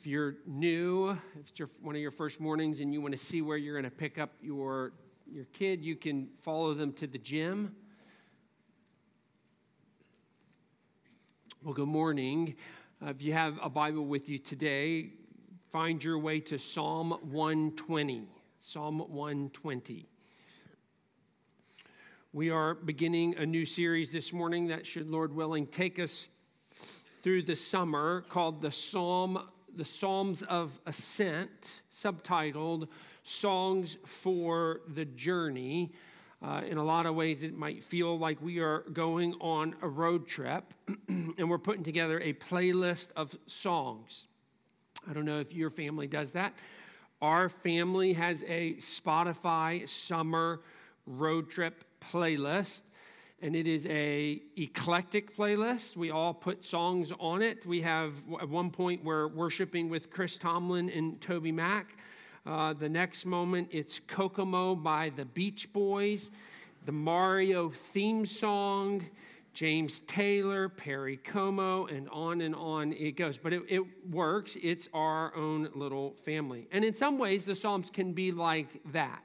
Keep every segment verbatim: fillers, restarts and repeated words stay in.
If you're new, if it's your, one of your first mornings and you want to see where you're going to pick up your, your kid, you can follow them to the gym. Well, good morning. Uh, if you have a Bible with you today, find your way to Psalm one twenty. Psalm one twenty. We are beginning a new series this morning that should, Lord willing, take us through the summer called the Psalm, the Psalms of Ascent, subtitled Songs for the Journey. Uh, in a lot of ways, it might feel like we are going on a road trip, and we're putting together a playlist of songs. I don't know if your family does that. Our family has a Spotify summer road trip playlist, and it is a eclectic playlist. We all put songs on it. We have, at one point, we're worshiping with Chris Tomlin and Toby Mac. Uh, the next moment, it's Kokomo by the Beach Boys, the Mario theme song, James Taylor, Perry Como, and on and on it goes. But it, it works. It's our own little family. And in some ways, the Psalms can be like that.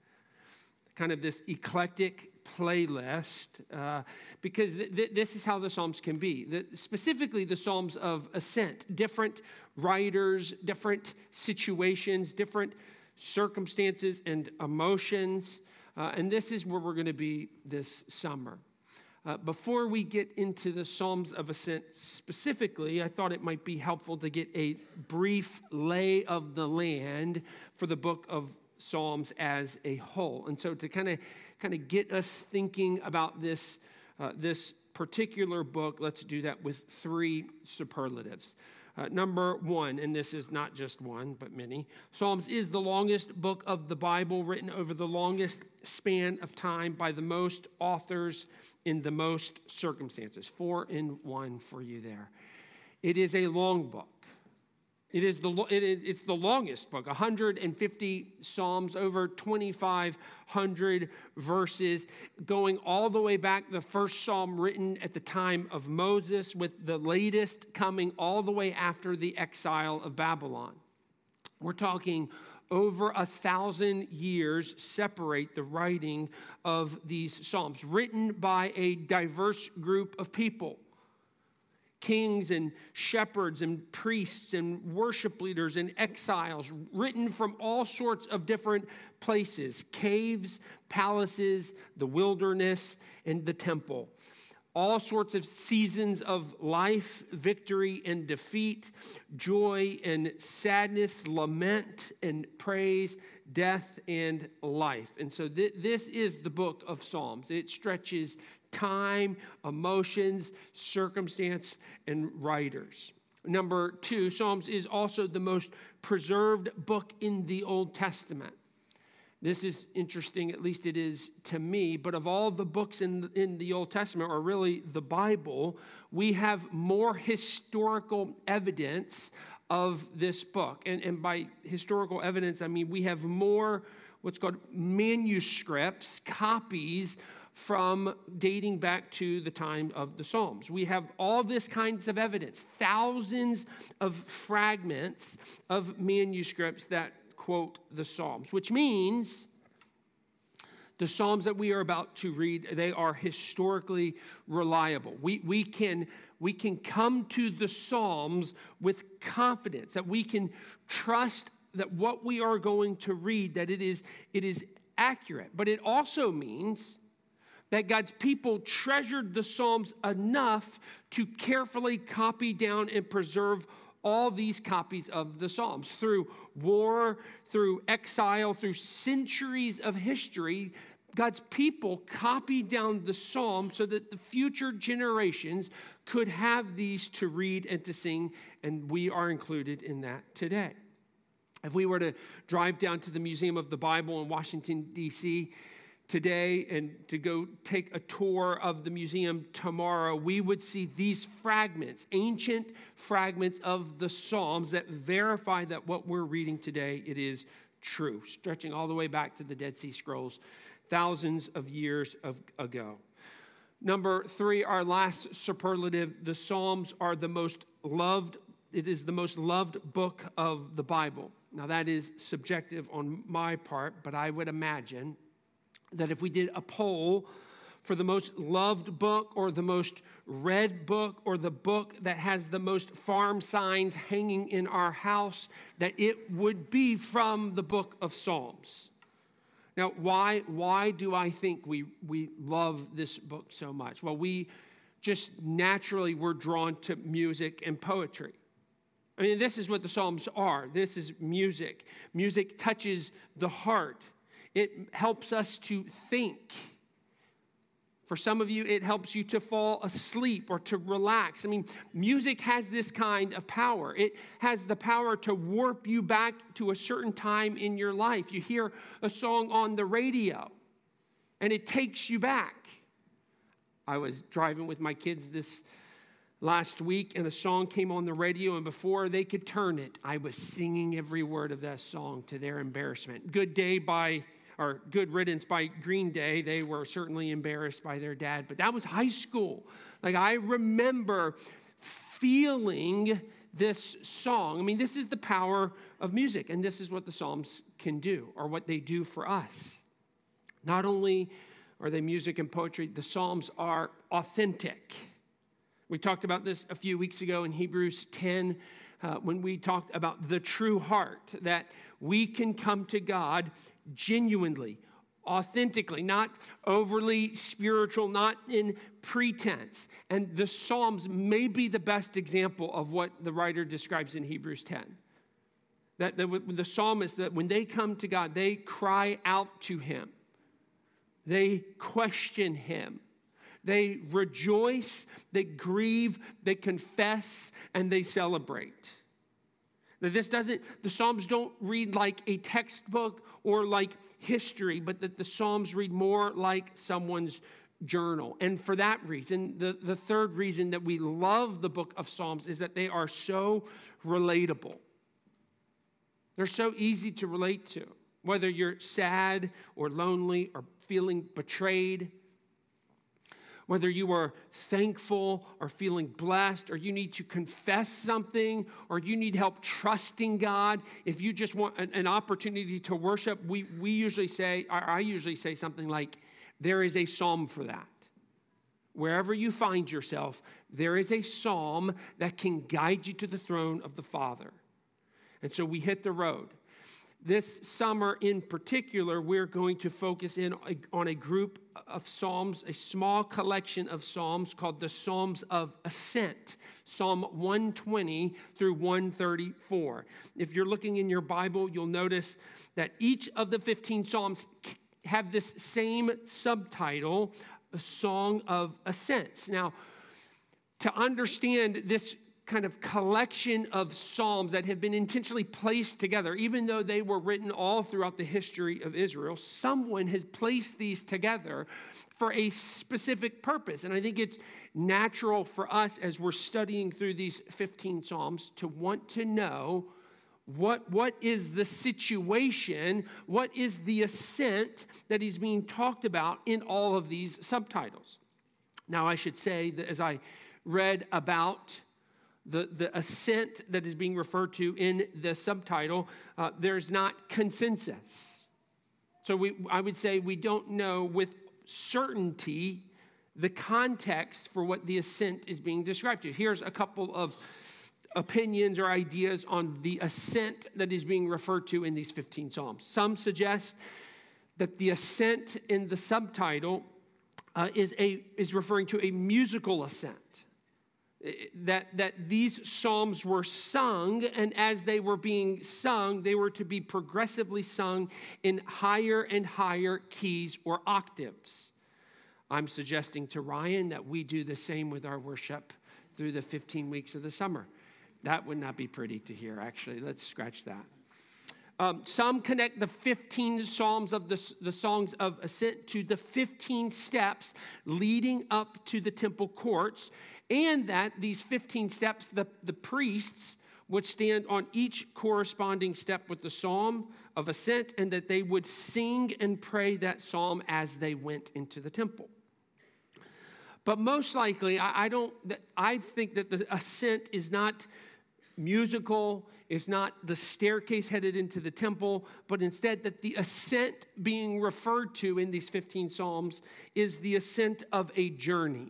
Kind of this eclectic playlist, uh, because th- th- this is how the Psalms can be. The, specifically, the Psalms of Ascent. Different writers, different situations, different circumstances and emotions. Uh, and this is where we're going to be this summer. Uh, before we get into the Psalms of Ascent specifically, I thought it might be helpful to get a brief lay of the land for the book of Psalms as a whole. And so to kind of kind of get us thinking about this, uh, this particular book, let's do that with three superlatives. Uh, number one, and this is not just one, but many, Psalms is the longest book of the Bible, written over the longest span of time by the most authors in the most circumstances. Four in one for you there. It is a long book. It is the it is, it's the longest book, one hundred fifty Psalms, over twenty-five hundred verses, going all the way back, the first Psalm written at the time of Moses, with the latest coming all the way after the exile of Babylon. We're talking over a thousand years separate the writing of these Psalms, written by a diverse group of people. Kings and shepherds and priests and worship leaders and exiles, written from all sorts of different places, caves, palaces, the wilderness, and the temple. All sorts of seasons of life, victory and defeat, joy and sadness, lament and praise, death and life. And so th- this is the book of Psalms. It stretches time, emotions, circumstance, and writers. Number two, Psalms is also the most preserved book in the Old Testament. This is interesting, at least it is to me, but of all the books in, in the Old Testament, or really the Bible, we have more historical evidence of this book. And, and by historical evidence, I mean we have more what's called manuscripts, copies from dating back to the time of the Psalms. We have all this kinds of evidence, thousands of fragments of manuscripts that quote the Psalms, which means the Psalms that we are about to read, they are historically reliable. We, we, can, we can come to the Psalms with confidence, that we can trust that what we are going to read, that it is, it is accurate. But it also means that God's people treasured the Psalms enough to carefully copy down and preserve all these copies of the Psalms. Through war, through exile, through centuries of history, God's people copied down the Psalms so that the future generations could have these to read and to sing, and we are included in that today. If we were to drive down to the Museum of the Bible in Washington, D C today and to go take a tour of the museum tomorrow, we would see these fragments, ancient fragments of the Psalms that verify that what we're reading today, it is true, stretching all the way back to the Dead Sea Scrolls, thousands of years of, ago. Number three, our last superlative, the Psalms are the most loved it is the most loved book of the Bible. Now, that is subjective on my part, but I would imagine that if we did a poll for the most loved book or the most read book or the book that has the most farm signs hanging in our house, that it would be from the book of Psalms. Now, why, why do I think we, we love this book so much? Well, we just naturally were drawn to music and poetry. I mean, this is what the Psalms are. This is music. Music touches the heart. It helps us to think. For some of you, it helps you to fall asleep or to relax. I mean, music has this kind of power. It has the power to warp you back to a certain time in your life. You hear a song on the radio, and it takes you back. I was driving with my kids this last week, and a song came on the radio, and before they could turn it, I was singing every word of that song to their embarrassment. Good Day by, or Good Riddance by Green Day. They were certainly embarrassed by their dad, but that was high school. Like, I remember feeling this song. I mean, this is the power of music, and this is what the Psalms can do, or what they do for us. Not only are they music and poetry, the Psalms are authentic. We talked about this a few weeks ago in Hebrews ten uh, when we talked about the true heart, that we can come to God genuinely, authentically, not overly spiritual, not in pretense. And the Psalms may be the best example of what the writer describes in Hebrews ten. That the, the psalmists, that when they come to God, they cry out to him. They question him. They rejoice, they grieve, they confess, and they celebrate. That this doesn't, the Psalms don't read like a textbook or like history, but that the Psalms read more like someone's journal. And for that reason, the, the third reason that we love the book of Psalms is that they are so relatable. They're so easy to relate to, whether you're sad or lonely or feeling betrayed, whether you are thankful or feeling blessed, or you need to confess something, or you need help trusting God. If you just want an, an opportunity to worship, we, we usually say, or I usually say something like, there is a psalm for that. Wherever you find yourself, there is a psalm that can guide you to the throne of the Father. And so we hit the road. This summer in particular, we're going to focus in on a group of psalms, a small collection of psalms called the Psalms of Ascent, Psalm one twenty through one thirty-four. If you're looking in your Bible, you'll notice that each of the fifteen psalms have this same subtitle, a Song of Ascents. Now, to understand this kind of collection of psalms that have been intentionally placed together, even though they were written all throughout the history of Israel, someone has placed these together for a specific purpose. And I think it's natural for us as we're studying through these fifteen psalms to want to know what, what is the situation, what is the ascent that is being talked about in all of these subtitles. Now, I should say that as I read about The, the ascent that is being referred to in the subtitle, uh, there's not consensus. So we, I would say we don't know with certainty the context for what the ascent is being described to. Here's a couple of opinions or ideas on the ascent that is being referred to in these fifteen psalms. Some suggest that the ascent in the subtitle uh, is a is referring to a musical ascent. That, that these psalms were sung, and as they were being sung, they were to be progressively sung in higher and higher keys or octaves. I'm suggesting to Ryan that we do the same with our worship through the fifteen weeks of the summer. That would not be pretty to hear, actually. Let's scratch that. Um, some connect the fifteen psalms of the, the songs of ascent to the fifteen steps leading up to the temple courts, and that these fifteen steps, the, the priests would stand on each corresponding step with the psalm of ascent, and that they would sing and pray that psalm as they went into the temple. But most likely, I, I don't. I think that the ascent is not musical. It's not the staircase headed into the temple, but instead that the ascent being referred to in these fifteen Psalms is the ascent of a journey.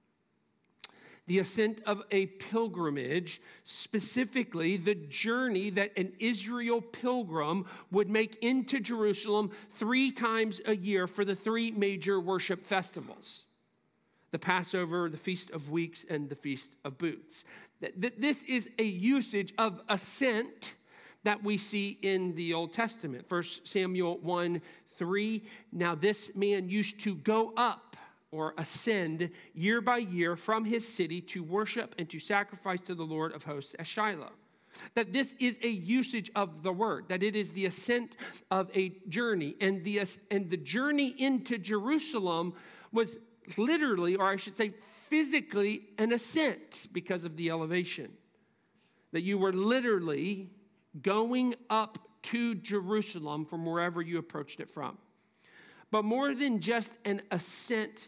The ascent of a pilgrimage, specifically the journey that an Israel pilgrim would make into Jerusalem three times a year for the three major worship festivals: the Passover, the Feast of Weeks, and the Feast of Booths. This is a usage of ascent that we see in the Old Testament. First Samuel one three, now this man used to go up or ascend year by year from his city to worship and to sacrifice to the Lord of hosts at Shiloh. That this is a usage of the word, that it is the ascent of a journey. And the, and the journey into Jerusalem was literally, or I should say physically, an ascent because of the elevation. That you were literally going up to Jerusalem from wherever you approached it from. But more than just an ascent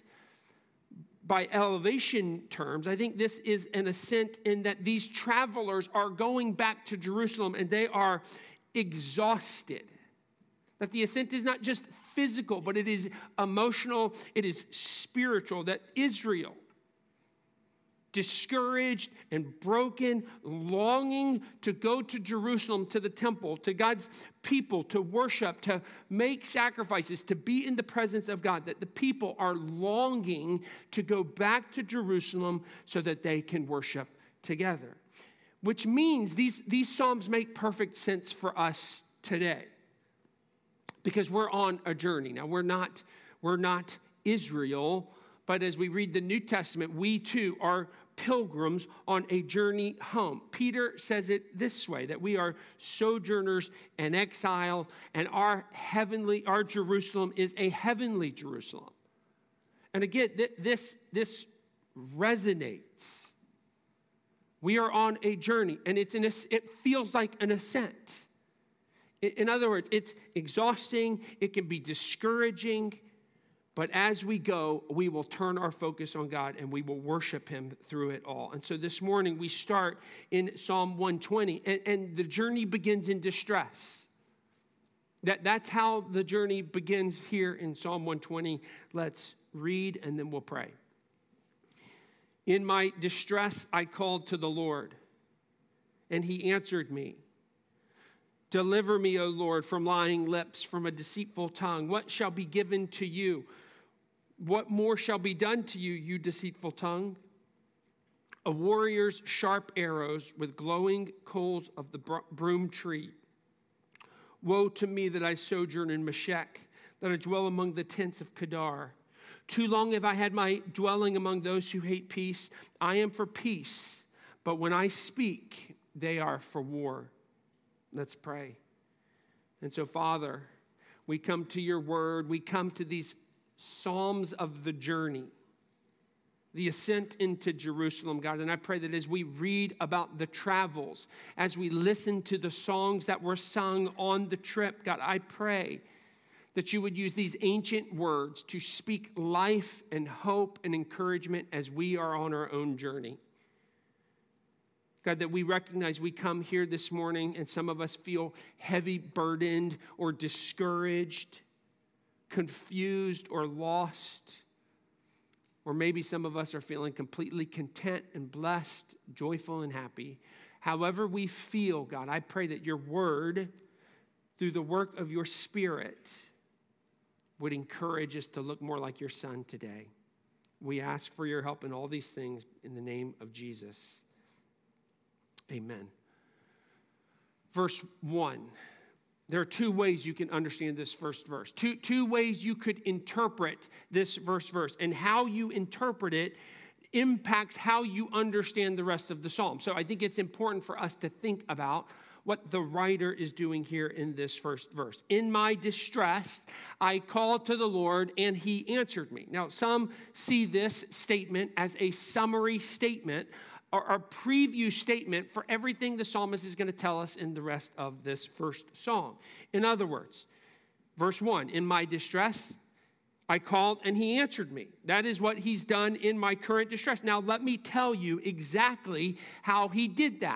by elevation terms, I think this is an ascent in that these travelers are going back to Jerusalem and they are exhausted. That the ascent is not just physical, but it is emotional, it is spiritual. That Israel, discouraged and broken, longing to go to Jerusalem, to the temple, to God's people, to worship, to make sacrifices, to be in the presence of God, that the people are longing to go back to Jerusalem so that they can worship together. Which means these, these Psalms make perfect sense for us today because we're on a journey. Now, we're not, we're not Israel, but as we read the New Testament, we too are pilgrims on a journey home. Peter says it this way, that we are sojourners and exile, and our heavenly, our Jerusalem is a heavenly Jerusalem. And again, th- this, this resonates. We are on a journey, and it's an, it feels like an ascent. In, in other words, it's exhausting, it can be discouraging, but as we go, we will turn our focus on God and we will worship him through it all. And so this morning we start in Psalm one twenty, and, and the journey begins in distress. That, that's how the journey begins here in Psalm one twenty. Let's read and then we'll pray. In my distress, I called to the Lord, and he answered me. Deliver me, O Lord, from lying lips, from a deceitful tongue. What shall be given to you? What more shall be done to you, you deceitful tongue? A warrior's sharp arrows with glowing coals of the broom tree. Woe to me that I sojourn in Meshech, that I dwell among the tents of Kedar. Too long have I had my dwelling among those who hate peace. I am for peace, but when I speak, they are for war. Let's pray. And so, Father, we come to your word. We come to these Psalms of the journey, the ascent into Jerusalem, God. And I pray that as we read about the travels, as we listen to the songs that were sung on the trip, God, I pray that you would use these ancient words to speak life and hope and encouragement as we are on our own journey. God, that we recognize we come here this morning and some of us feel heavy burdened or discouraged, confused or lost. Or maybe some of us are feeling completely content and blessed, joyful and happy. However we feel, God, I pray that your word, through the work of your Spirit, would encourage us to look more like your Son today. We ask for your help in all these things in the name of Jesus. Amen. Verse one. There are two ways you can understand this first verse. Two, two ways you could interpret this first verse. And how you interpret it impacts how you understand the rest of the psalm. So I think it's important for us to think about what the writer is doing here in this first verse. In my distress, I called to the Lord, and he answered me. Now, some see this statement as a summary statement or a preview statement for everything the psalmist is going to tell us in the rest of this first song. In other words, verse one, in my distress, I called and he answered me. That is what he's done in my current distress. Now, let me tell you exactly how he did that.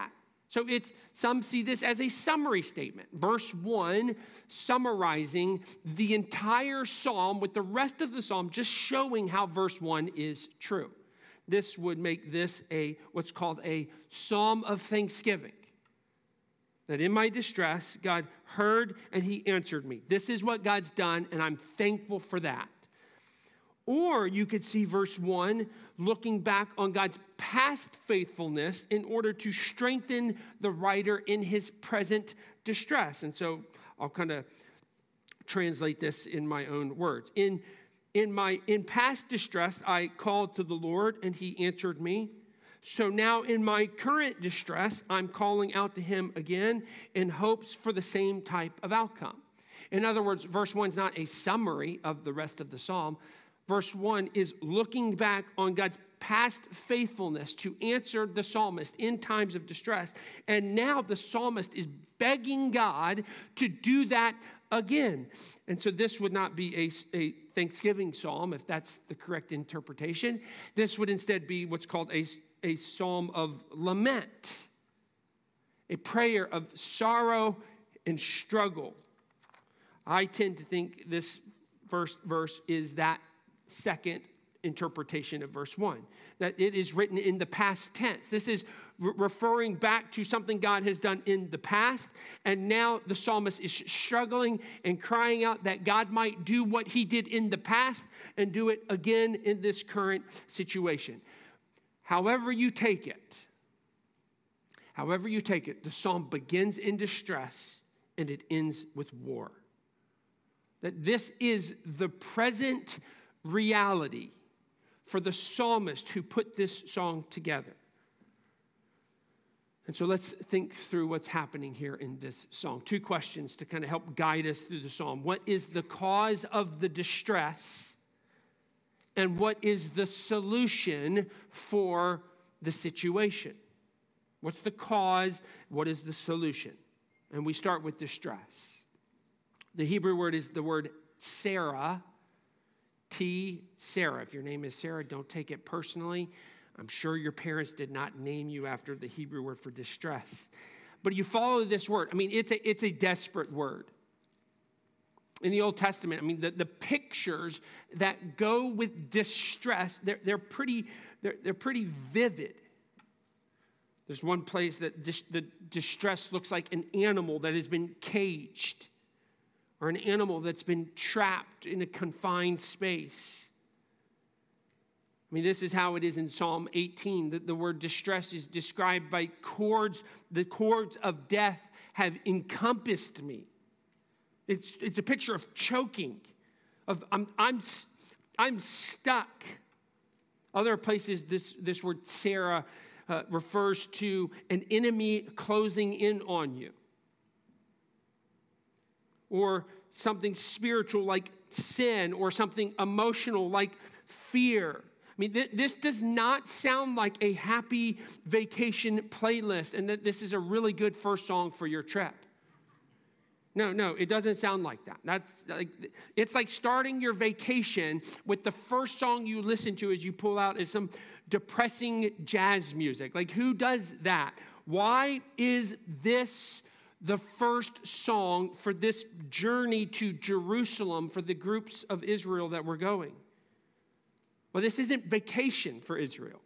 So it's, some see this as a summary statement. Verse one, summarizing the entire psalm with the rest of the psalm, just showing how verse one is true. This would make this a what's called a psalm of thanksgiving. That in my distress, God heard and he answered me. This is what God's done, and I'm thankful for that. Or you could see verse one looking back on God's past faithfulness in order to strengthen the writer in his present distress. And so I'll kind of translate this in my own words. In, in my in past distress, I called to the Lord and he answered me. So now in my current distress, I'm calling out to him again in hopes for the same type of outcome. In other words, verse one is not a summary of the rest of the psalm. Verse one is looking back on God's past faithfulness to answer the psalmist in times of distress. And now the psalmist is begging God to do that again. And so this would not be a, a Thanksgiving psalm, if that's the correct interpretation. This would instead be what's called a, a psalm of lament, a prayer of sorrow and struggle. I tend to think this first verse is that second interpretation of verse one, that it is written in the past tense. This is re- referring back to something God has done in the past, and now the psalmist is struggling and crying out that God might do what he did in the past and do it again in this current situation. However you take it, however you take it, the psalm begins in distress and it ends with war. That this is the present reality for the psalmist who put this song together. And so let's think through what's happening here in this song. Two questions to kind of help guide us through the psalm. What is the cause of the distress? And what is the solution for the situation? What's the cause? What is the solution? And we start with distress. The Hebrew word is the word Sarah. T, Sarah. If your name is Sarah, don't take it personally. I'm sure your parents did not name you after the Hebrew word for distress. But you follow this word. I mean, it's a, it's a desperate word. In the Old Testament, I mean, the, the pictures that go with distress, they're, they're, pretty, they're, they're pretty vivid. There's one place that dis, the distress looks like an animal that has been caged, or an animal that's been trapped in a confined space. I mean, this is how it is in Psalm eighteen. The, the word distress is described by cords. The cords of death have encompassed me. It's, it's a picture of choking, of I'm, I'm, I'm stuck. Other places, this, this word Sarah uh, refers to an enemy closing in on you. Or something spiritual like sin, or something emotional like fear. I mean, th- this does not sound like a happy vacation playlist, and that this is a really good first song for your trip. No, no, it doesn't sound like that. That's like, it's like starting your vacation with the first song you listen to as you pull out is some depressing jazz music. Like, who does that? Why is this the first song for this journey to Jerusalem for the groups of Israel that were going? Well, this isn't vacation for Israel.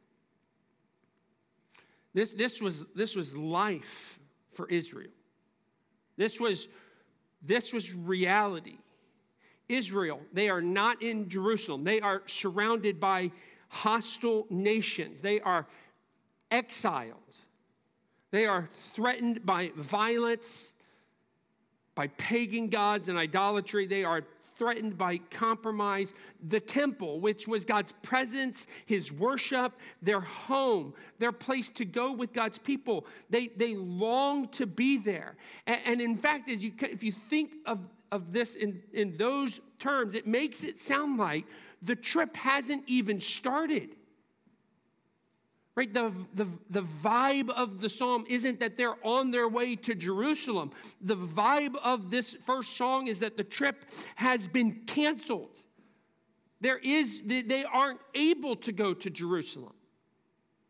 This, this, was, this was life for Israel. This was, this was reality. Israel, they are not in Jerusalem. They are surrounded by hostile nations. They are exiled. They are threatened by violence, by pagan gods and idolatry. They are threatened by compromise. The temple, which was God's presence, his worship, their home, their place to go with God's people. They, they long to be there. And, and in fact, as you, if you think of, of this in, in those terms, it makes it sound like the trip hasn't even started. Right? The, the, the vibe of the psalm isn't that they're on their way to Jerusalem. The vibe of this first song is that the trip has been canceled. There is, they aren't able to go to Jerusalem.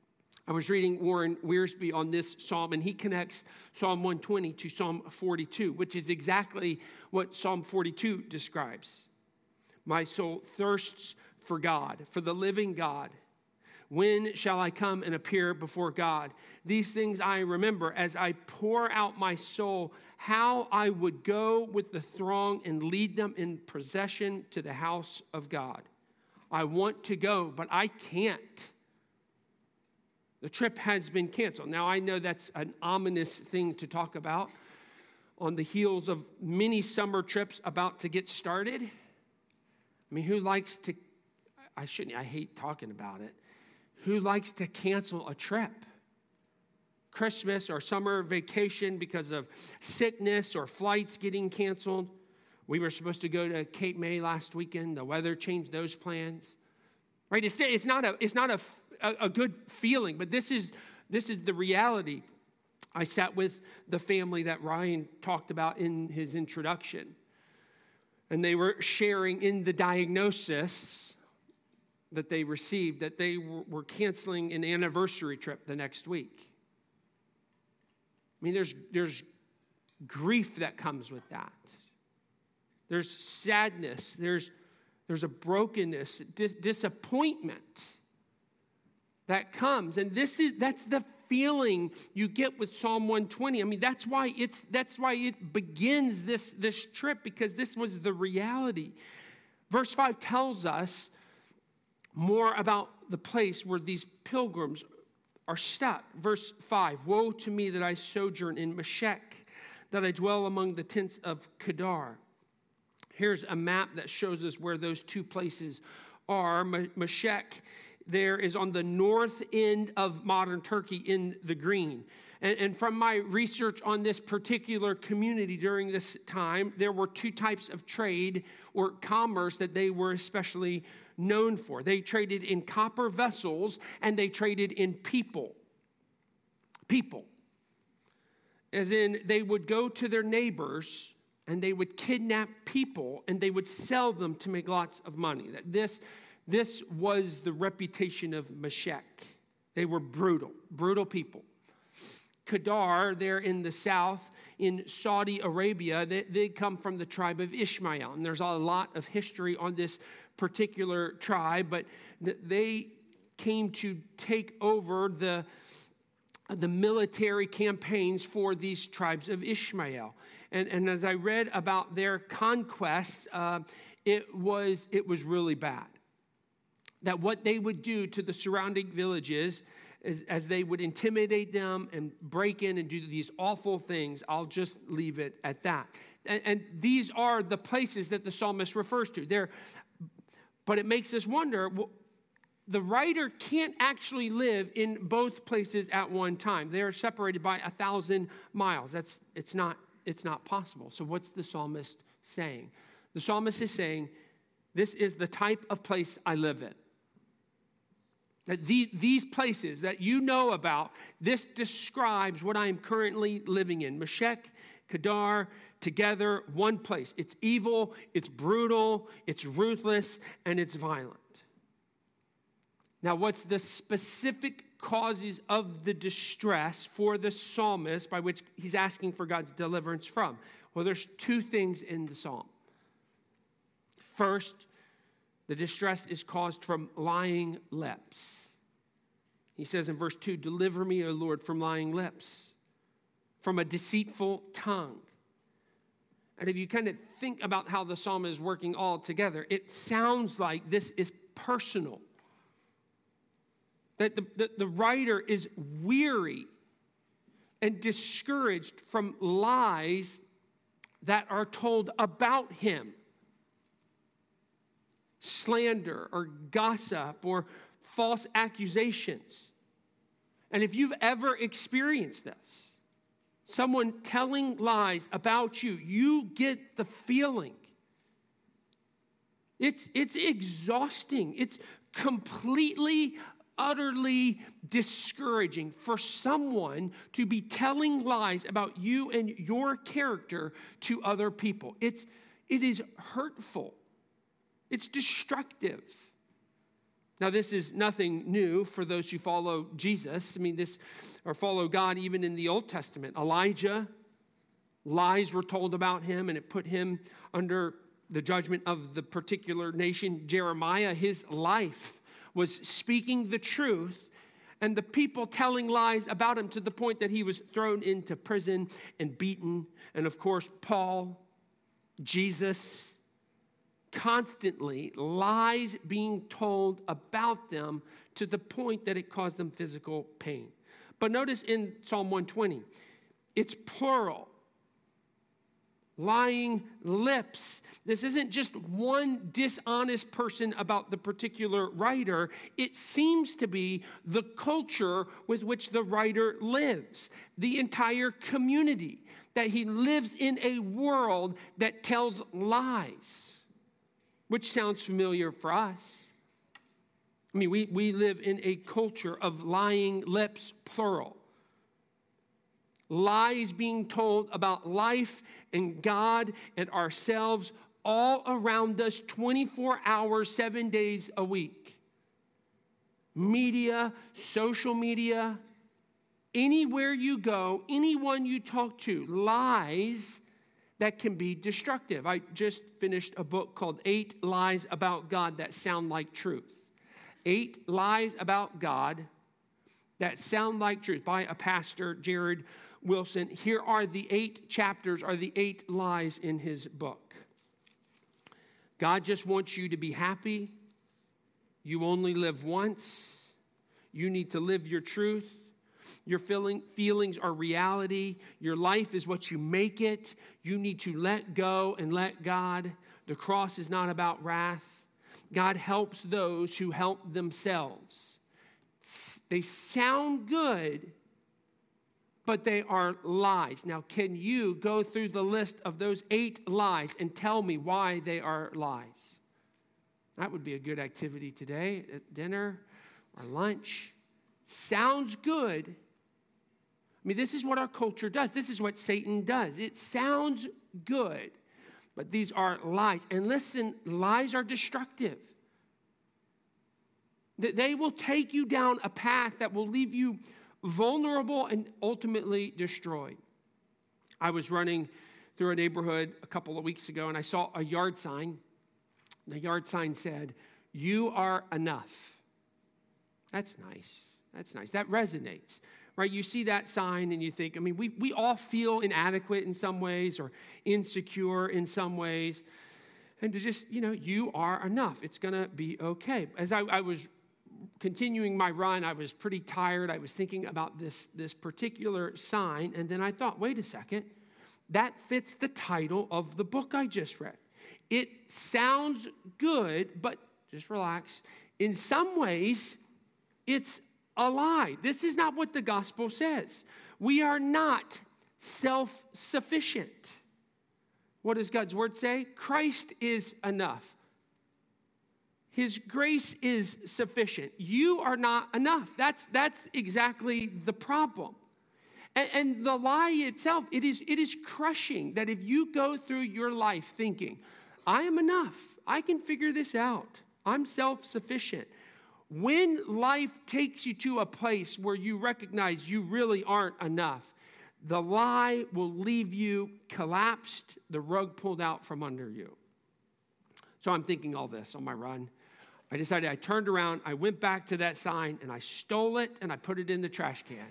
I was reading Warren Wiersbe on this psalm, and he connects Psalm one twenty to Psalm forty-two, which is exactly what Psalm forty-two describes. My soul thirsts for God, for the living God. When shall I come and appear before God? These things I remember as I pour out my soul, how I would go with the throng and lead them in procession to the house of God. I want to go, but I can't. The trip has been canceled. Now, I know that's an ominous thing to talk about on the heels of many summer trips about to get started. I mean, who likes to, I shouldn't, I hate talking about it. Who likes to cancel a trip? Christmas or summer vacation because of sickness or flights getting canceled. We were supposed to go to Cape May last weekend. The weather changed those plans. Right? It's, it's not a, it's not a, a, a good feeling, but this is, this is the reality. I sat with the family that Ryan talked about in his introduction, and they were sharing in the diagnosis that they received that they were canceling an anniversary trip the next week. I mean, there's, there's grief that comes with that. There's sadness. There's, there's a brokenness, dis- disappointment that comes. And this is that's the feeling you get with Psalm one twenty. I mean, that's why it's that's why it begins this, this trip, because this was the reality. Verse five tells us more about the place where these pilgrims are stuck. Verse five, woe to me that I sojourn in Meshech, that I dwell among the tents of Kedar. Here's a map that shows us where those two places are. Meshech there is on the north end of modern Turkey in the green. And, and from my research on this particular community during this time, there were two types of trade or commerce that they were especially known for. They traded in copper vessels and they traded in people. People. As in, they would go to their neighbors and they would kidnap people and they would sell them to make lots of money. That this, this was the reputation of Meshech. They were brutal, brutal people. Kedar, there in the south, in Saudi Arabia, they, they come from the tribe of Ishmael. And there's a lot of history on this particular tribe, but they came to take over the, the military campaigns for these tribes of Ishmael. And, and as I read about their conquests, uh, it was it was really bad. That what they would do to the surrounding villages is, as they would intimidate them and break in and do these awful things, I'll just leave it at that. And, and these are the places that the psalmist refers to. They're, but it makes us wonder, well, the writer can't actually live in both places at one time. They are separated by a thousand miles. That's it's not it's not possible. So what's the psalmist saying? The psalmist is saying, this is the type of place I live in. That the, these places that you know about, this describes what I am currently living in. Meshech, Kedar, together, one place. It's evil, it's brutal, it's ruthless, and it's violent. Now, what's the specific causes of the distress for the psalmist by which he's asking for God's deliverance from? Well, there's two things in the psalm. First, the distress is caused from lying lips. He says in verse two, deliver me, O Lord, from lying lips, from a deceitful tongue. And if you kind of think about how the psalm is working all together, it sounds like this is personal. That the, the, the writer is weary and discouraged from lies that are told about him. Slander or gossip or false accusations. And if you've ever experienced this, someone telling lies about you, you get the feeling. It's, it's exhausting. It's completely, utterly discouraging for someone to be telling lies about you and your character to other people. It's, it is hurtful. It's destructive. Now, this is nothing new for those who follow Jesus. I mean, this, or follow God even in the Old Testament. Elijah, lies were told about him, and it put him under the judgment of the particular nation. Jeremiah, his life was speaking the truth, and the people telling lies about him to the point that he was thrown into prison and beaten. And of course, Paul, Jesus, constantly lies being told about them to the point that it caused them physical pain. But notice in Psalm one twenty, it's plural. Lying lips. This isn't just one dishonest person about the particular writer. It seems to be the culture with which the writer lives, the entire community, that he lives in a world that tells lies, which sounds familiar for us. I mean, we, we live in a culture of lying lips, plural. Lies being told about life and God and ourselves all around us twenty-four hours, seven days a week. Media, social media, anywhere you go, anyone you talk to, lies that can be destructive. I just finished a book called Eight Lies About God That Sound Like Truth. Eight Lies About God That Sound Like Truth by a pastor, Jared Wilson. Here are the eight chapters, are the eight lies in his book. God just wants you to be happy. You only live once. You need to live your truth. Your feeling, feelings are reality. Your life is what you make it. You need to let go and let God. The cross is not about wrath. God helps those who help themselves. They sound good, but they are lies. Now, can you go through the list of those eight lies and tell me why they are lies? That would be a good activity today at dinner or lunch. Sounds good. I mean, this is what our culture does. This is what Satan does. It sounds good, but these are lies. And listen, lies are destructive. They will take you down a path that will leave you vulnerable and ultimately destroyed. I was running through a neighborhood a couple of weeks ago, and I saw a yard sign. The yard sign said, "You are enough." That's nice. That's nice. That resonates, right? You see that sign and you think, I mean, we, we all feel inadequate in some ways or insecure in some ways. And to just, you know, you are enough. It's going to be okay. As I, I was continuing my run, I was pretty tired. I was thinking about this, this particular sign, and then I thought, wait a second, that fits the title of the book I just read. It sounds good, but just relax. In some ways, it's a lie. This is not what the gospel says. We are not self-sufficient. What does God's word say? Christ is enough. His grace is sufficient. You are not enough. That's, that's exactly the problem. And, and the lie itself, it is, it is crushing that if you go through your life thinking, I am enough, I can figure this out, I'm self-sufficient. When life takes you to a place where you recognize you really aren't enough, the lie will leave you collapsed, the rug pulled out from under you. So I'm thinking all this on my run. I decided, I turned around, I went back to that sign, and I stole it, and I put it in the trash can.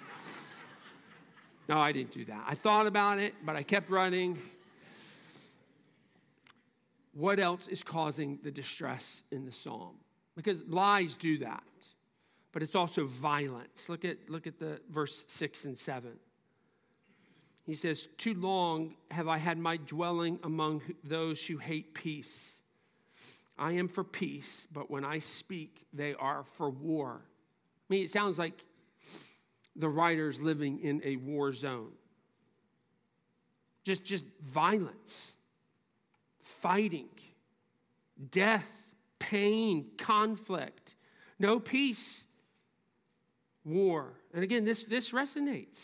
No, I didn't do that. I thought about it, but I kept running. What else is causing the distress in the psalm? Because lies do that, but it's also violence. Look at, look at the verse six and seven. He says, too long have I had my dwelling among those who hate peace. I am for peace, but when I speak, they are for war. I mean, it sounds like the writer's living in a war zone. Just, just violence, fighting, death, pain, conflict, no peace, war. And again, this, this resonates.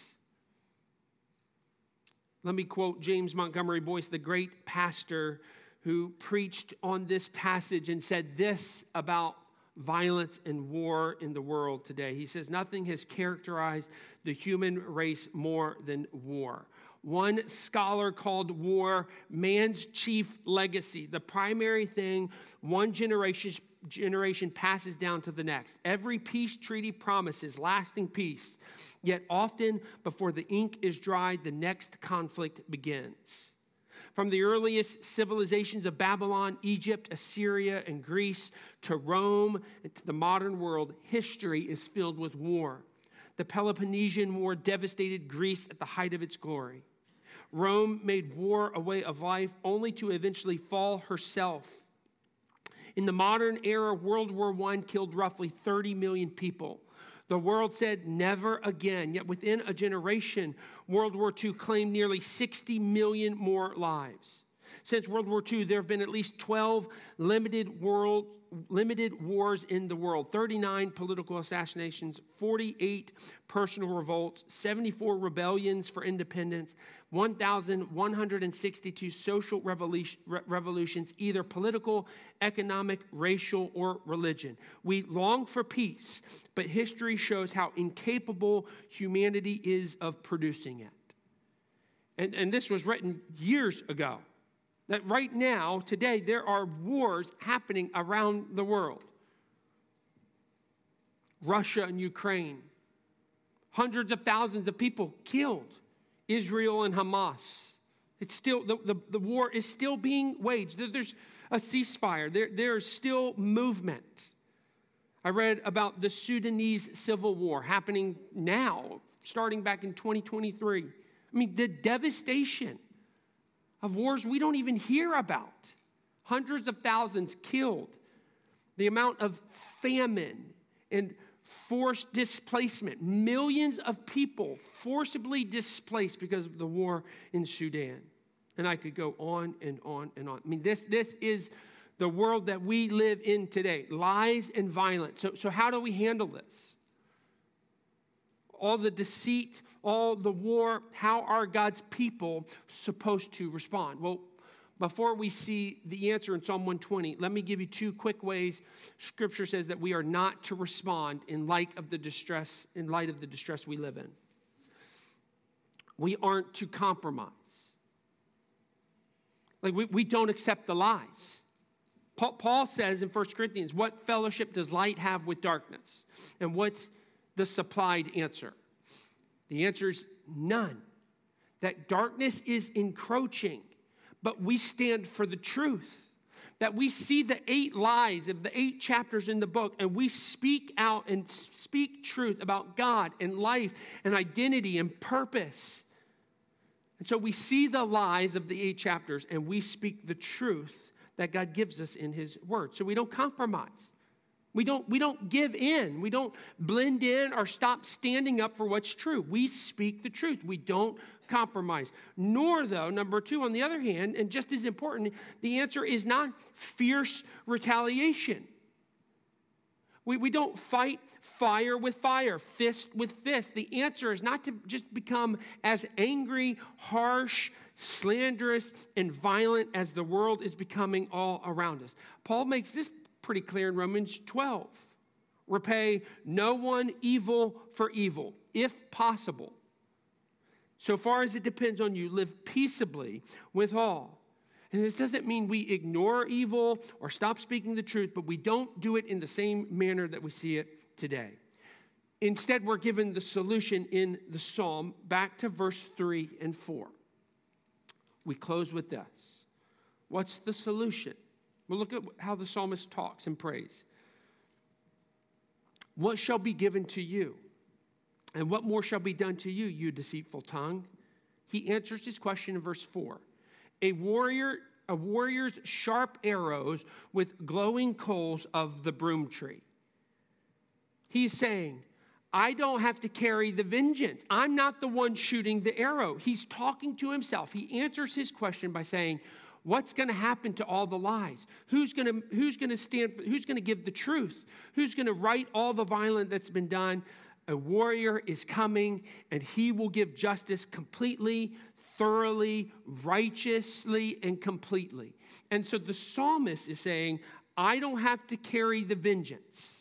Let me quote James Montgomery Boyce, the great pastor who preached on this passage and said this about violence and war in the world today. He says nothing has characterized the human race more than war. One scholar called war man's chief legacy, the primary thing one generation, generation passes down to the next. Every peace treaty promises lasting peace, yet often before the ink is dried, the next conflict begins. From the earliest civilizations of Babylon, Egypt, Assyria, and Greece to Rome and to the modern world, history is filled with war. The Peloponnesian War devastated Greece at the height of its glory. Rome made war a way of life only to eventually fall herself. In the modern era, World War One killed roughly thirty million people. The world said never again, yet within a generation, World War Two claimed nearly sixty million more lives. Since World War Two, there have been at least twelve limited world limited wars in the world, thirty-nine political assassinations, forty-eight personal revolts, seventy-four rebellions for independence, one thousand one hundred sixty-two social revolution, revolutions, either political, economic, racial, or religion. We long for peace, but history shows how incapable humanity is of producing it. And, and this was written years ago. That right now, today, there are wars happening around the world. Russia and Ukraine. Hundreds of thousands of people killed. Israel and Hamas. It's still, the, the, the war is still being waged. There's a ceasefire. There, there's still movement. I read about the Sudanese civil war happening now, starting back in twenty twenty-three. I mean, the devastation of wars we don't even hear about. Hundreds of thousands killed. The amount of famine and forced displacement. Millions of people forcibly displaced because of the war in Sudan. And I could go on and on and on. I mean, this, this is the world that we live in today. Lies and violence. So, so how do we handle this? All the deceit, all the war, how are God's people supposed to respond? Well, before we see the answer in Psalm one twenty, let me give you two quick ways Scripture says that we are not to respond in light of the distress, in light of the distress we live in. We aren't to compromise. Like we, we don't accept the lies. Paul, Paul says in First Corinthians, what fellowship does light have with darkness? And what's the supplied answer? The answer is none. That darkness is encroaching, but we stand for the truth. That we see the eight lies of the eight chapters in the book, and we speak out and speak truth about God and life and identity and purpose. And so we see the lies of the eight chapters, and we speak the truth that God gives us in his word. So we don't compromise. We don't, we don't give in. We don't blend in or stop standing up for what's true. We speak the truth. We don't compromise. Nor, though, number two, on the other hand, and just as important, the answer is not fierce retaliation. We, we don't fight fire with fire, fist with fist. The answer is not to just become as angry, harsh, slanderous, and violent as the world is becoming all around us. Paul makes this pretty clear in Romans twelve. Repay no one evil for evil, if possible. So far as it depends on you, live peaceably with all. And this doesn't mean we ignore evil or stop speaking the truth, but we don't do it in the same manner that we see it today. Instead, we're given the solution in the psalm. Back to verse three and four. We close with this. What's the solution? Well, look at how the psalmist talks and prays. What shall be given to you? And what more shall be done to you, you deceitful tongue? He answers his question in verse four. A warrior, a warrior's sharp arrows with glowing coals of the broom tree. He's saying, I don't have to carry the vengeance. I'm not the one shooting the arrow. He's talking to himself. He answers his question by saying, what's going to happen to all the lies? Who's going to who's going to stand for, who's going to give the truth? Who's going to right all the violence that's been done? A warrior is coming, and he will give justice completely, thoroughly, righteously, and completely. And so the psalmist is saying, I don't have to carry the vengeance.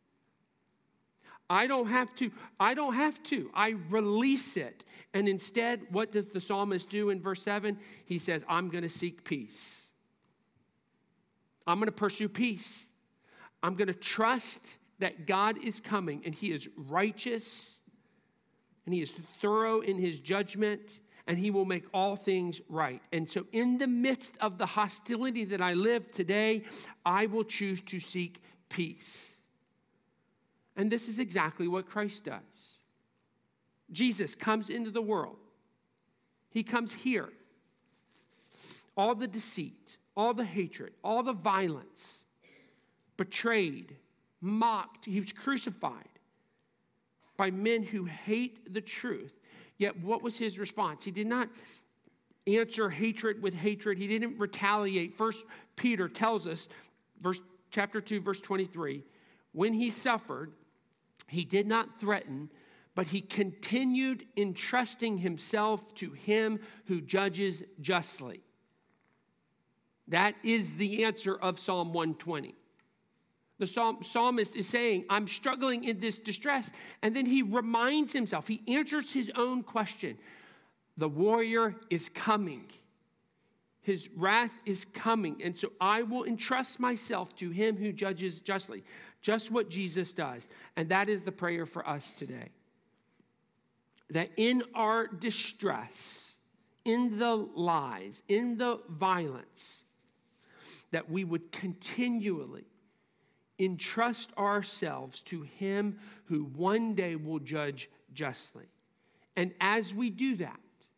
I don't have to. I don't have to. I release it. And instead, what does the psalmist do in verse seven? He says, I'm going to seek peace. I'm going to pursue peace. I'm going to trust that God is coming and he is righteous and he is thorough in his judgment and he will make all things right. And so in the midst of the hostility that I live today, I will choose to seek peace. And this is exactly what Christ does. Jesus comes into the world. He comes here. All the deceit, all the hatred, all the violence, betrayed, mocked. He was crucified by men who hate the truth. Yet what was his response? He did not answer hatred with hatred. He didn't retaliate. First Peter tells us, verse chapter two, verse twenty-three, when he suffered, he did not threaten, but he continued entrusting himself to him who judges justly. That is the answer of Psalm one twenty. The psalm, psalmist is saying, I'm struggling in this distress. And then he reminds himself, he answers his own question. The warrior is coming. His wrath is coming. And so I will entrust myself to him who judges justly. Just what Jesus does. And that is the prayer for us today. That in our distress, in the lies, in the violence, that we would continually entrust ourselves to him who one day will judge justly. And as we do that,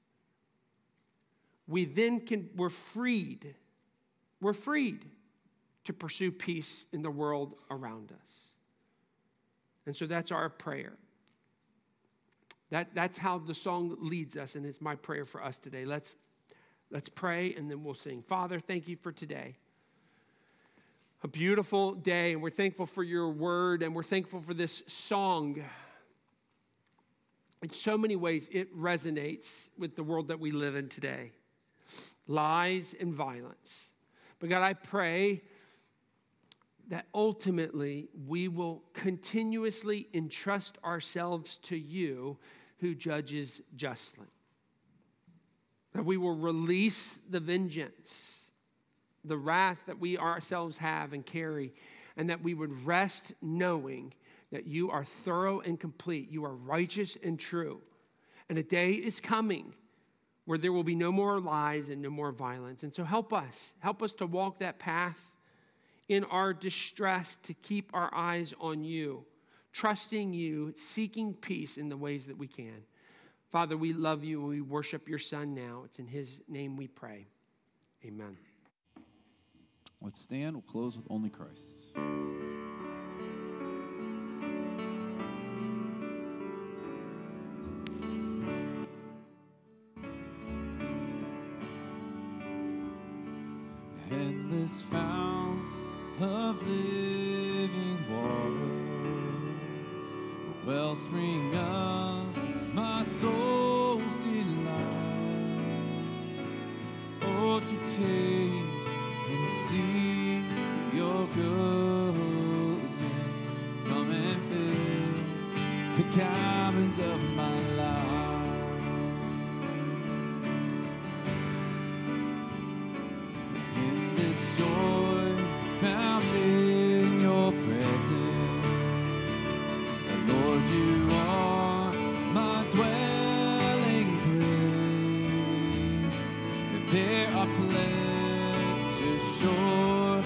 we then can, we're freed. We're freed to pursue peace in the world around us. And so that's our prayer. That, that's how the song leads us, and it's my prayer for us today. Let's, let's pray, and then we'll sing. Father, thank you for today. A beautiful day, and we're thankful for your word, and we're thankful for this song. In so many ways, it resonates with the world that we live in today. Lies and violence. But God, I pray that ultimately we will continuously entrust ourselves to you who judges justly. That we will release the vengeance, the wrath that we ourselves have and carry, and that we would rest knowing that you are thorough and complete. You are righteous and true. And a day is coming where there will be no more lies and no more violence. And so help us. Help us to walk that path in our distress, to keep our eyes on you, trusting you, seeking peace in the ways that we can. Father, we love you and we worship your Son now. It's in his name we pray. Amen. Let's stand. We'll close with Only Christ. Endless fount of living water, a wellspring of my soul's delight. Oh, to taste and see your goodness, come and fill the caverns of my life. In this joy found in your presence, and Lord, you are my dwelling place. There are pleasures sure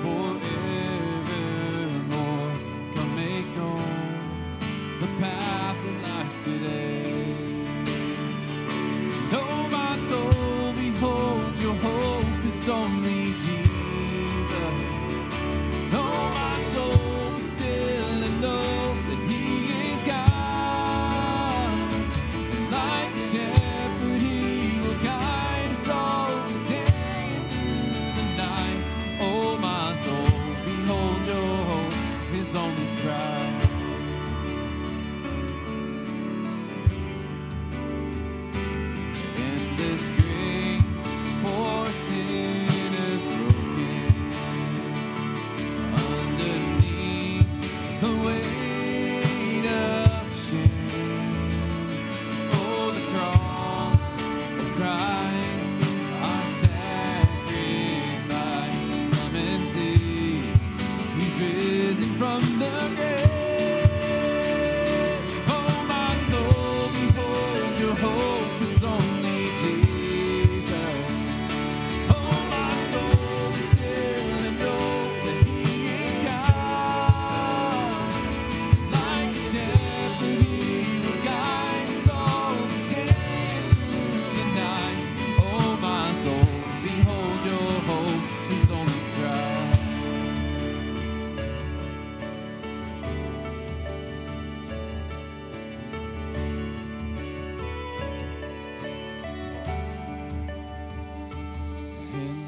forevermore. Come make known the path of life today. Oh, my soul, behold, your hope is only Jesus. Oh, my soul, be still and know that he is God. Like a shepherd, he will guide us all the day and through the night. Oh,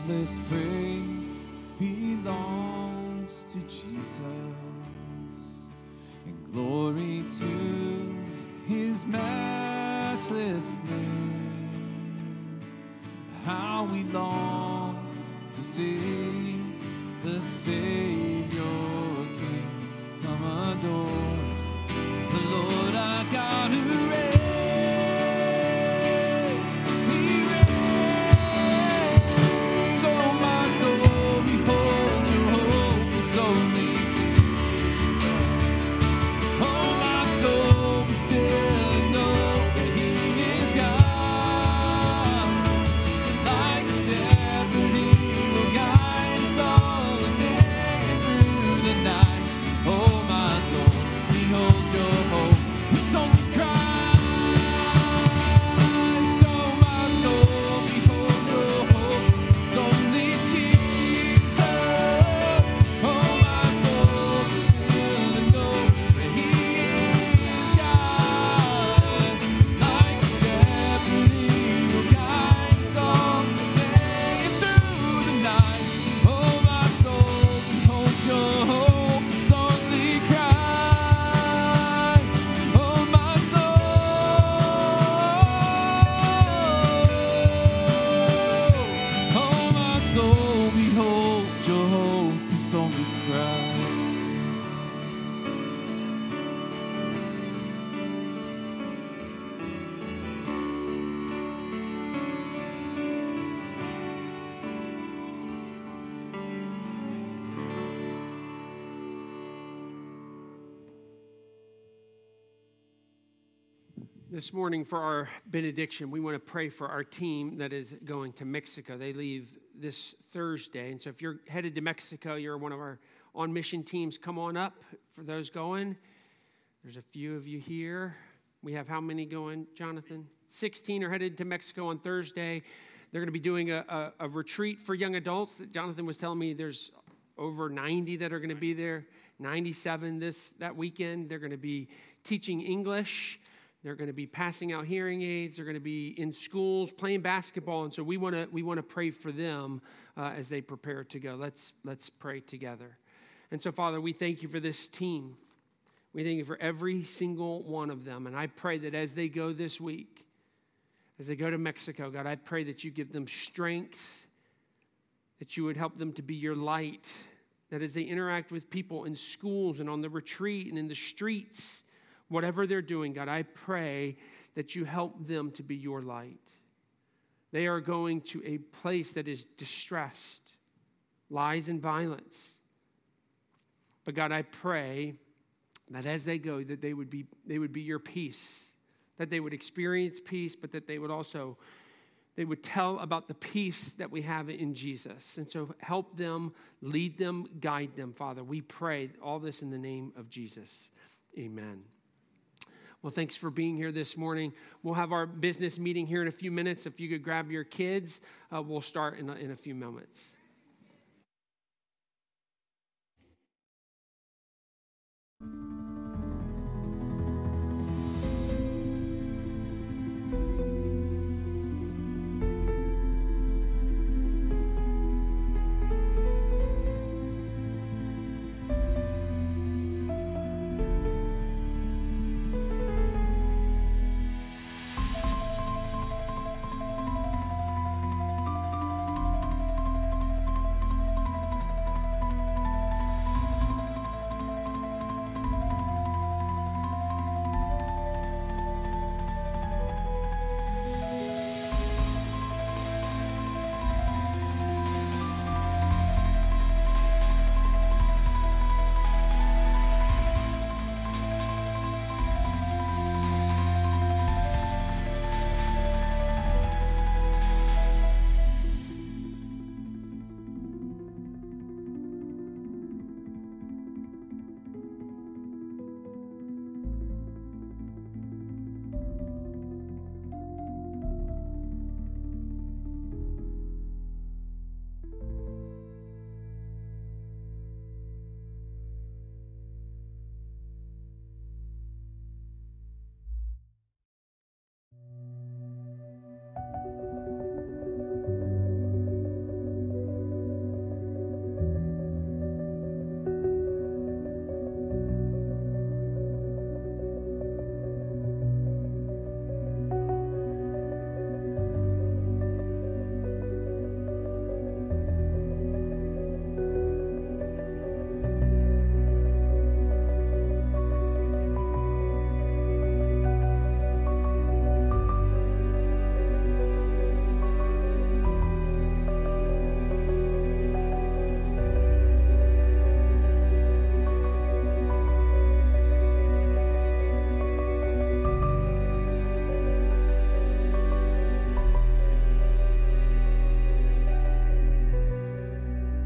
endless praise belongs to Jesus, and glory to his matchless name. How we long to see the Savior King. Come adore the Lord our God who reigns. He reigns. Oh my soul, behold your hope is only Jesus. Oh my soul, be still and know that he is God. Like a shepherd he will guide us all the day and through the night. Oh my soul, behold your hope is only Christ. Oh my soul, behold your hope is only Jesus. Oh my soul, be still and know that he is God. Like a shepherd he will guide us all the day and through the night. Oh my soul, behold your hope is only Christ. Oh my soul, oh my soul, behold your hope is only Christ. This morning for our benediction, we want to pray for our team that is going to Mexico. They leave this Thursday. And so if you're headed to Mexico, you're one of our on-mission teams, come on up. For those going, there's a few of you here. We have how many going, Jonathan? sixteen are headed to Mexico on Thursday. They're going to be doing a, a, a retreat for young adults. That Jonathan was telling me there's over ninety that are going to be there, ninety-seven this that weekend. They're going to be teaching English. They're going to be passing out hearing aids. They're going to be in schools playing basketball, and so we want to we want to pray for them uh, as they prepare to go. Let's let's pray together. And so, Father, we thank you for this team. We thank you for every single one of them, and I pray that as they go this week, as they go to Mexico, God, I pray that you give them strength, that you would help them to be your light, that as they interact with people in schools and on the retreat and in the streets, whatever they're doing, God, I pray that you help them to be your light. They are going to a place that is distressed, lies and violence. But God, I pray that as they go, that they would be they would be your peace, that they would experience peace, but that they would also they would tell about the peace that we have in Jesus. And so help them, lead them, guide them, Father. We pray all this in the name of Jesus. Amen. Well, thanks for being here this morning. We'll have our business meeting here in a few minutes. If you could grab your kids, uh, we'll start in a, in a few moments. Thank you.